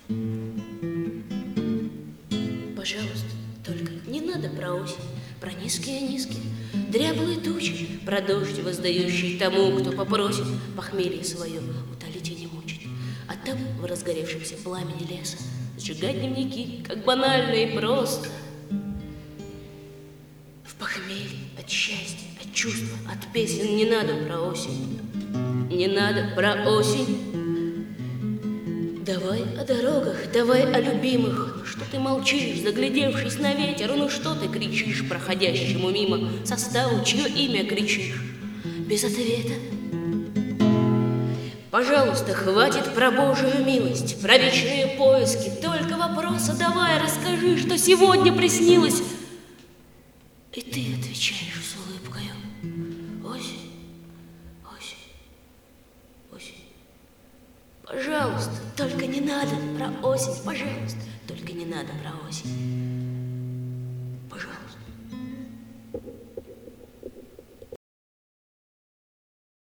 Пожалуйста, только не надо про осень, про низкие-низкие дряблые тучи, про дождь, воздающий тому, кто попросит похмелье свое утолить и не мучить. А там, в разгоревшемся пламени леса, сжигать дневники, как банально и просто. В похмелье от счастья, от чувства, от песен не надо про осень. Не надо про осень. Давай о дорогах, давай о любимых. Ну что ты молчишь, заглядевшись на ветер? Ну что ты кричишь проходящему мимо составу, чье имя кричишь? Без ответа. Пожалуйста, хватит про Божию милость, про вечные поиски. Только вопроса давай, расскажи, что сегодня приснилось. И ты отвечаешь с улыбкою: осень, осень, осень. Пожалуйста, только не надо про осень, пожалуйста, только не надо про осень.